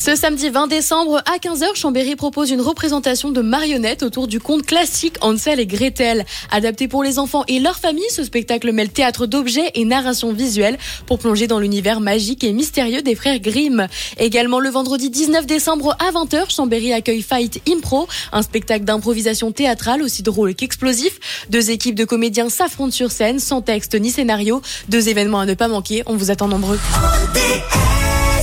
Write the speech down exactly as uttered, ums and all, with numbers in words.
Ce samedi vingt décembre à quinze heures, Chambéry propose une représentation de marionnettes autour du conte classique Hansel et Gretel. Adapté pour les enfants et leurs familles, ce spectacle mêle théâtre d'objets et narration visuelle pour plonger dans l'univers magique et mystérieux des frères Grimm. Également le vendredi dix-neuf décembre à vingt heures, Chambéry accueille Fight Impro, un spectacle d'improvisation théâtrale aussi drôle qu'explosif. Deux équipes de comédiens s'affrontent sur scène sans texte ni scénario. Deux événements à ne pas manquer, on vous attend nombreux. O D S